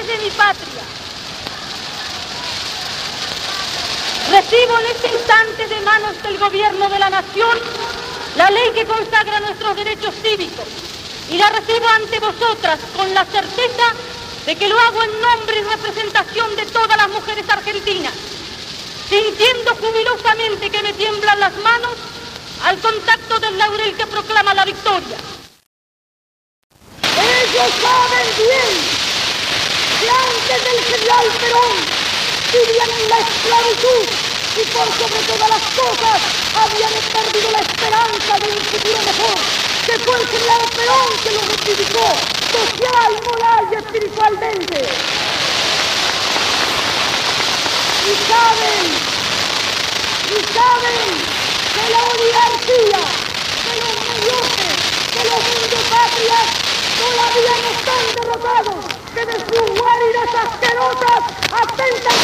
generales de mi patria. Recibo en este instante de manos del gobierno de la nación la ley que consagra nuestros derechos cívicos y la recibo ante vosotras con la certeza de que lo hago en nombre y representación de todas las mujeres argentinas, sintiendo jubilosamente que me tiemblan las manos al contacto del laurel que proclama la victoria. Ellos saben bien que antes del general Perón vivían en la esclavitud y por sobre todas las cosas habían perdido la esperanza de un futuro mejor, que fue el general Perón que lo rectificó social, moral y espiritualmente. Y saben que la oligarquía, que los mediocres, que los indepatrias todavía no están derrotados, que de sus guaridas asquerosas atentan